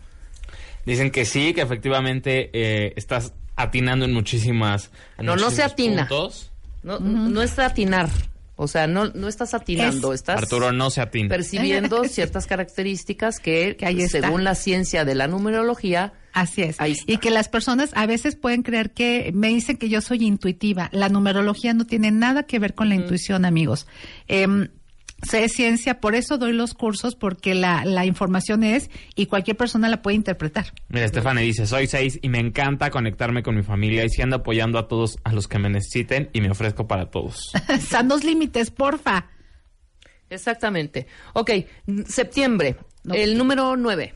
Dicen que sí, que efectivamente eh, estás atinando en muchísimas en No, no se atina. Puntos. No, uh-huh. no es atinar. O sea, no, no estás atinando, es, estás... Arturo no se atina. Percibiendo ciertas características que, que ahí está. Según la ciencia de la numerología... Así es. Y que las personas a veces pueden creer que me dicen que yo soy intuitiva. La numerología no tiene nada que ver con la mm. intuición, amigos. Eh, es ciencia, por eso doy los cursos, porque la, la información es y cualquier persona la puede interpretar. Mira, Estefane dice, soy seis y me encanta conectarme con mi familia y si ando apoyando a todos a los que me necesiten y me ofrezco para todos. Sanos límites, porfa. Exactamente. Ok, septiembre, No. el número nueve.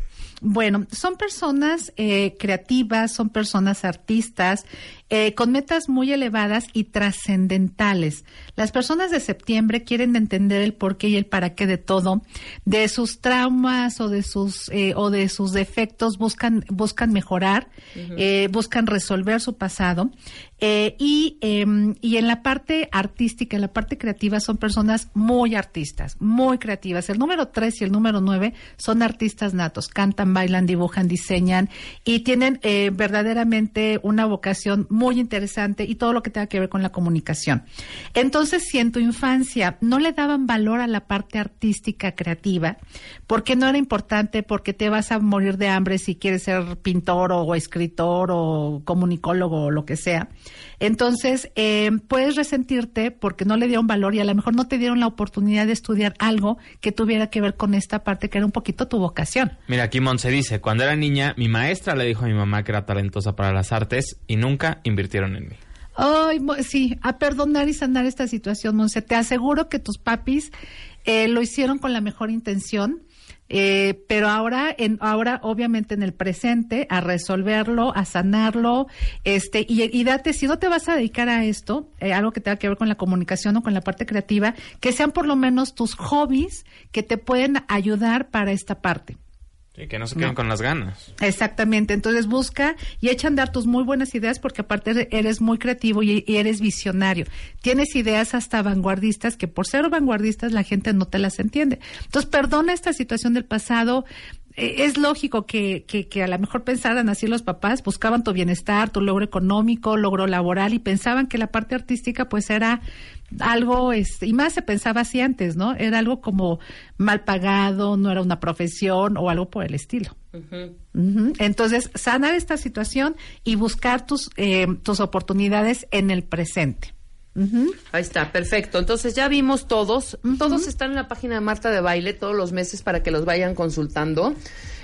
Bueno, son personas eh, creativas, son personas artistas, eh, con metas muy elevadas y trascendentales. Las personas de septiembre quieren entender el porqué y el para qué de todo, de sus traumas o de sus eh, o de sus defectos, buscan buscan mejorar, uh-huh. eh, buscan resolver su pasado. Eh, y, eh, y en la parte artística, en la parte creativa, son personas muy artistas, muy creativas. El número tres y el número nueve son artistas natos, cantan, bailan, dibujan, diseñan y tienen eh, verdaderamente una vocación muy interesante y todo lo que tenga que ver con la comunicación. Entonces, si en tu infancia no le daban valor a la parte artística creativa, porque no era importante, porque te vas a morir de hambre si quieres ser pintor o escritor o comunicólogo o lo que sea, entonces eh, puedes resentirte porque no le dieron valor y a lo mejor no te dieron la oportunidad de estudiar algo que tuviera que ver con esta parte que era un poquito tu vocación. Mira, aquí Monse dice, cuando era niña, mi maestra le dijo a mi mamá que era talentosa para las artes y nunca invirtieron en mí. Ay, sí, a perdonar y sanar esta situación, Monse. Te aseguro que tus papis eh, lo hicieron con la mejor intención. Eh, pero ahora, en, ahora obviamente en el presente, a resolverlo, a sanarlo, este, y, y date, si no te vas a dedicar a esto, eh, algo que tenga que ver con la comunicación o con la parte creativa, que sean por lo menos tus hobbies que te pueden ayudar para esta parte. Sí, que no se queden no. con las ganas. Exactamente, entonces busca y echa a andar tus muy buenas ideas porque aparte eres muy creativo y, y eres visionario. Tienes ideas hasta vanguardistas que por ser vanguardistas la gente no te las entiende. Entonces perdona esta situación del pasado. Eh, es lógico que, que, que a lo mejor pensaran así los papás, buscaban tu bienestar, tu logro económico, logro laboral y pensaban que la parte artística pues era algo, este, y más se pensaba así antes, ¿no? Era algo como mal pagado, no era una profesión o algo por el estilo. Uh-huh. Uh-huh. Entonces, sanar esta situación y buscar tus, eh, tus oportunidades en el presente. Uh-huh. Ahí está, perfecto. Entonces ya vimos todos, uh-huh. todos están en la página de Marta de Baile todos los meses para que los vayan consultando.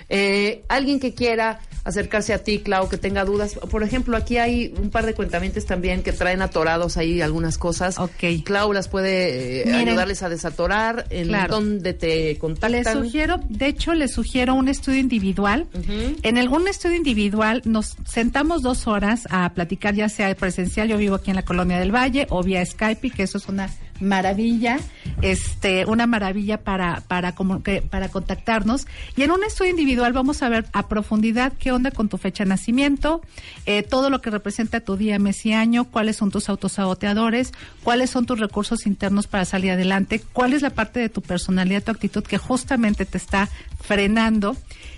Eh, alguien que quiera acercarse a ti, Clau, que tenga dudas, por ejemplo, aquí hay un par de cuentavientes también que traen atorados ahí algunas cosas. Okay. Clau las puede eh, Miren, ayudarles a desatorar. ¿En claro. dónde te contactan? Les sugiero, de hecho, les sugiero un estudio individual. Uh-huh. En algún estudio individual nos sentamos dos horas a platicar, ya sea presencial, yo vivo aquí en la Colonia del Valle, o vía Skype, que eso es una maravilla, este, una maravilla para, para, como que, para contactarnos. Y en un estudio individual vamos a ver a profundidad qué onda con tu fecha de nacimiento, eh, todo lo que representa tu día, mes y año, cuáles son tus autosaboteadores, cuáles son tus recursos internos para salir adelante, cuál es la parte de tu personalidad, tu actitud que justamente te está frenando.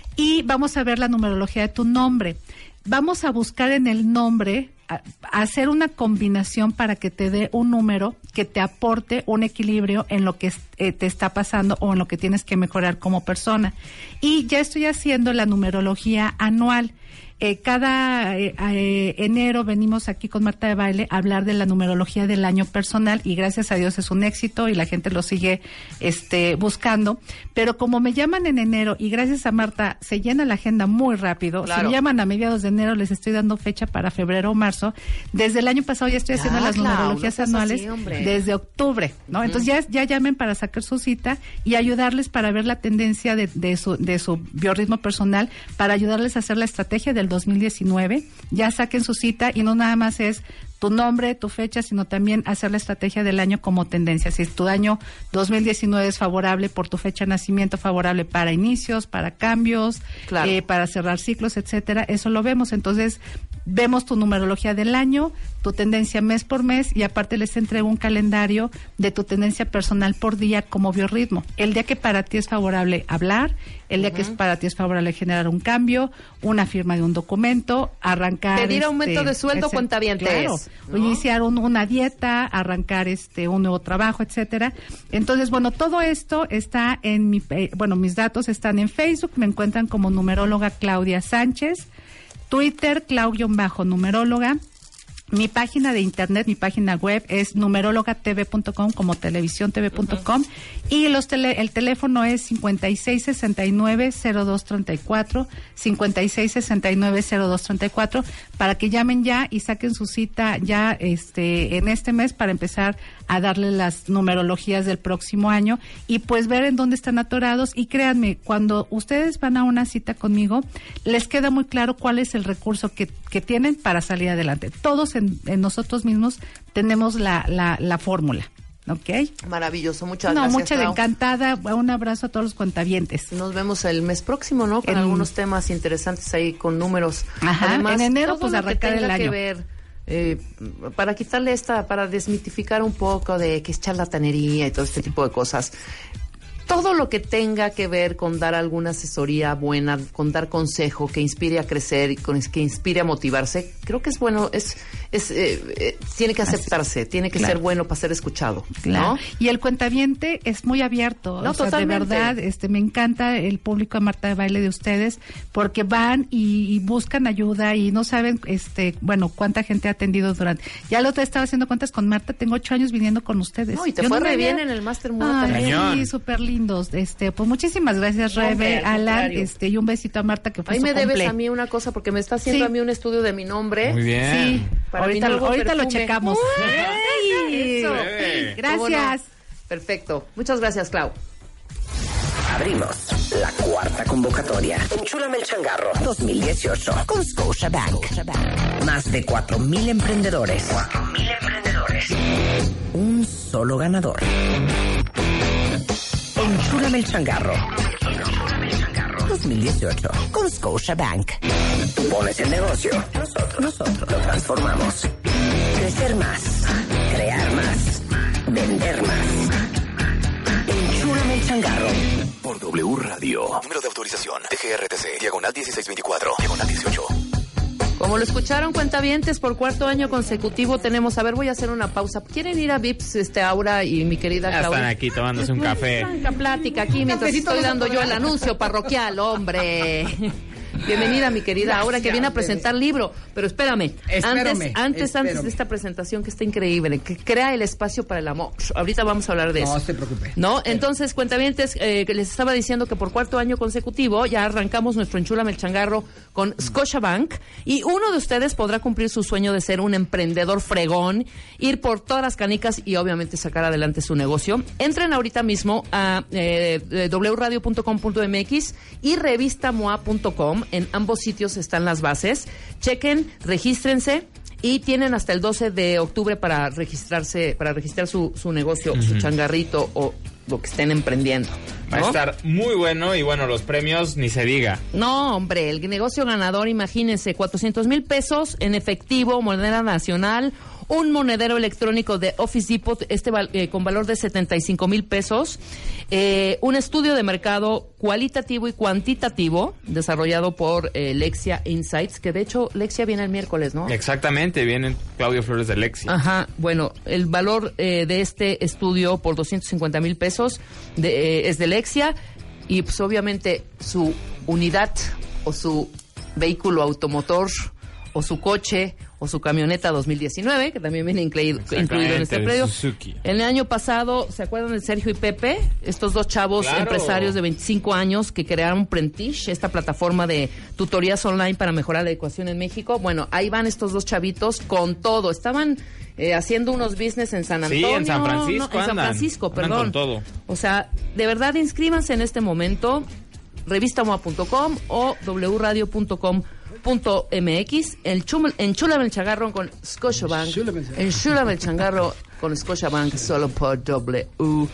Y vamos a ver la numerología de tu nombre. Vamos a buscar en el nombre, a, a hacer una combinación para que te dé un número que te aporte un equilibrio en lo que eh, te está pasando o en lo que tienes que mejorar como persona. Y ya estoy haciendo la numerología anual. Eh, cada eh, eh, enero venimos aquí con Marta de Baile a hablar de la numerología del año personal y gracias a Dios es un éxito y la gente lo sigue este, buscando. Pero como me llaman en enero y gracias a Marta se llena la agenda muy rápido, claro. Si me llaman a mediados de enero les estoy dando fecha para febrero o marzo. Desde el año pasado ya estoy haciendo ah, las claro, numerologías no anuales así, desde octubre, ¿no? Uh-huh. Entonces ya, ya llamen para sacar su cita y ayudarles para ver la tendencia de, de, su, de su biorritmo personal, para ayudarles a hacer la estrategia del dos mil diecinueve, ya saquen su cita y no nada más es tu nombre, tu fecha, sino también hacer la estrategia del año como tendencia. Si tu año dos mil diecinueve es favorable por tu fecha de nacimiento, favorable para inicios, para cambios, claro. eh, para cerrar ciclos, etcétera, eso lo vemos. Entonces, vemos tu numerología del año, tu tendencia mes por mes y aparte les entrego un calendario de tu tendencia personal por día como biorritmo. El día que para ti es favorable hablar, el día uh-huh. que es para ti es favorable generar un cambio, una firma de un documento, arrancar... Pedir este, aumento de sueldo, ese, cuentavientes. Claro, ¿no? Iniciar un, una dieta, arrancar este un nuevo trabajo, etcétera. Entonces, bueno, todo esto está en mi... Eh, bueno, mis datos están en Facebook, me encuentran como numeróloga Claudia Sánchez, Twitter, Clau-numeróloga, Mi página de internet, mi página web es numeróloga t v punto com, como televisión t v punto com, uh-huh. y los tele, el teléfono es cincuenta y seis sesenta y nueve cero dos treinta y cuatro, cincuenta y seis sesenta y nueve cero dos treinta y cuatro, para que llamen ya y saquen su cita ya este en este mes para empezar a darle las numerologías del próximo año y pues ver en dónde están atorados. Y créanme, cuando ustedes van a una cita conmigo, les queda muy claro cuál es el recurso que, que tienen para salir adelante. Todos en, en nosotros mismos tenemos la, la, la fórmula. ¿Ok? Maravilloso, muchas no, gracias. No, mucha Clau. encantada. Un abrazo a todos los cuentavientes. Nos vemos el mes próximo, ¿no? Con en... algunos temas interesantes ahí con números. Ajá, además, en enero, todo pues lo arrancar que tenga el año. Que ver, eh, para quitarle esta, para desmitificar un poco de que es charlatanería y todo este tipo de cosas. Todo lo que tenga que ver con dar alguna asesoría buena, con dar consejo que inspire a crecer y con, que inspire a motivarse, creo que es bueno, es, es eh, eh, tiene que aceptarse, tiene que claro. ser bueno para ser escuchado, claro. ¿no? Y el cuentaviente es muy abierto, no, o sea, totalmente. de verdad, este, me encanta el público de Marta de Baile de ustedes, porque van y, y buscan ayuda y no saben, este, bueno, cuánta gente ha atendido durante. Ya lo otra estaba haciendo cuentas con Marta, tengo ocho años viniendo con ustedes. No, y te Yo fue no re había... bien en el Master Mudo Ay, también. sí, súper lindo. Este, pues muchísimas gracias, Rebe, Hombre, al Alan, contrario. este, y un besito a Marta que fue Ahí su me debes cumple. a mí una cosa porque me está haciendo Sí. a mí un estudio de mi nombre. Muy bien. Sí, Para ahorita, mi lo, nuevo ahorita lo perfume. checamos. Uy, eso. Sí. Gracias. No? Perfecto. Muchas gracias, Clau. Abrimos la cuarta convocatoria. Enchúlame el changarro dos mil dieciocho con Scotiabank. Más de cuatro mil emprendedores. cuatro mil emprendedores. Un solo ganador. Enchúlame el changarro dos mil dieciocho con Scotiabank. Tú pones el negocio, nosotros, nosotros lo transformamos. Crecer más, crear más, vender más. Enchúlame el changarro. Por W Radio. Número de autorización. T G R T C. Diagonal dieciséis veinticuatro. Diagonal dieciocho. Como lo escucharon, cuentavientes, por cuarto año consecutivo tenemos... A ver, voy a hacer una pausa. ¿Quieren ir a Vips, este, Aura y mi querida Ya Claudia? están aquí tomándose un café. Franca plática aquí mientras estoy dando yo el anuncio parroquial, hombre. Bienvenida, mi querida Aura, que viene a presentar libro. Pero espérame, Espérame, antes, antes, espérame. antes de esta presentación que está increíble, que crea el espacio para el amor. Ahorita vamos a hablar de No eso. se preocupe. ¿No? Entonces, cuentavientes, eh, que les estaba diciendo que por cuarto año consecutivo ya arrancamos nuestro Enchúlame el Changarro con Scotiabank y uno de ustedes podrá cumplir su sueño de ser un emprendedor fregón, ir por todas las canicas y obviamente sacar adelante su negocio. Entren ahorita mismo a eh, w radio punto com punto m x y revista m o a punto com. En ambos sitios están las bases. Chequen, regístrense. Y tienen hasta el doce de octubre para registrarse, para registrar su, su negocio, uh-huh. su changarrito o lo que estén emprendiendo, ¿no? Va a estar muy bueno y bueno, los premios ni se diga. No, hombre, el negocio ganador, imagínense, cuatrocientos mil pesos en efectivo, moneda nacional, un monedero electrónico de Office Depot, este eh, con valor de setenta y cinco mil pesos, eh, un estudio de mercado cualitativo y cuantitativo desarrollado por eh, Lexia Insights, que de hecho Lexia viene el miércoles, ¿no? Exactamente, viene Claudio Flores de Lexia. Ajá, bueno, el valor eh, de este estudio por doscientos cincuenta mil pesos de, eh, es de Lexia y pues obviamente su unidad o su vehículo automotor o su coche o su camioneta dos mil diecinueve, que también viene incluido, incluido en este el predio. Suzuki. El año pasado, ¿se acuerdan de Sergio y Pepe? Estos dos chavos Claro. empresarios de veinticinco años que crearon Prentish, esta plataforma de tutorías online para mejorar la educación en México. Bueno, ahí van estos dos chavitos con todo. Estaban eh, haciendo unos business en San Sí, Antonio. en San Francisco no, en San andan. Francisco, Andan perdón. con todo. O sea, de verdad, inscríbanse en este momento. revista m o a punto com o w radio punto com punto m x. El chum, enchúlame el changarro con Scotiabank. Enchúlame el changarro con Scotiabank solo por W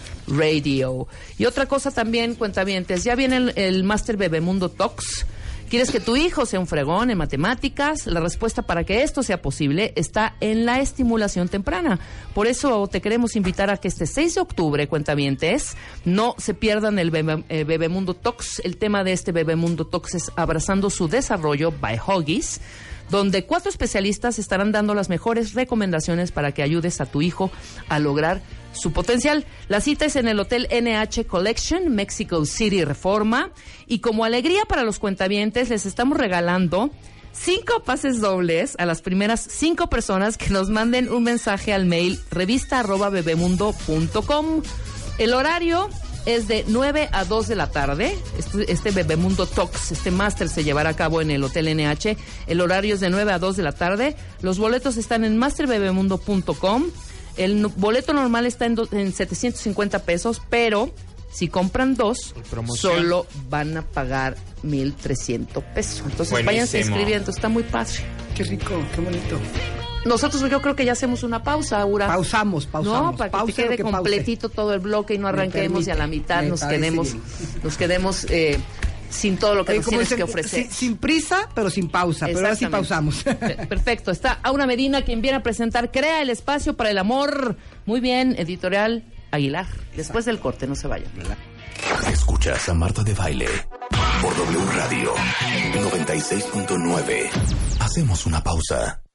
Radio. Y otra cosa también, cuentavientes, ya viene el, el Master Bebemundo Talks. ¿Quieres que tu hijo sea un fregón en matemáticas? La respuesta para que esto sea posible está en la estimulación temprana. Por eso te queremos invitar a que este seis de octubre, cuentavientes, no se pierdan el Bebe, eh, Bebemundo Talks. El tema de este Bebemundo Talks es Abrazando su Desarrollo by Huggies, donde cuatro especialistas estarán dando las mejores recomendaciones para que ayudes a tu hijo a lograr su potencial. La cita es en el Hotel N H Collection, Mexico City, Reforma. Y como alegría para los cuentavientes, les estamos regalando cinco pases dobles a las primeras cinco personas que nos manden un mensaje al mail revista arroba bebemundo punto com. El horario es de nueve a dos de la tarde. Este, este Bebemundo Talks, este máster se llevará a cabo en el Hotel N H. El horario es de nueve a dos de la tarde. Los boletos están en master bebemundo punto com. El no, boleto normal está en, do, en setecientos cincuenta pesos, pero si compran dos, solo van a pagar mil trescientos pesos. Entonces, buenísimo. Váyanse inscribiendo, está muy padre. Qué rico, qué bonito. Nosotros yo creo que ya hacemos una pausa, Aura. Pausamos, pausamos. No, para Pause que quede que completito pause. Todo el bloque y no arranquemos y a la mitad nos quedemos, nos quedemos eh, sin todo lo que eh, nos tienes dicen, que ofrecer. Sin, sin prisa, pero sin pausa, pero ahora sí pausamos. Perfecto, está Aura Medina quien viene a presentar Crea el espacio para el amor. Muy bien, editorial Aguilar. Después del corte, no se vayan. Escuchas a Marta de Baile por W Radio noventa y seis punto nueve. Hacemos una pausa.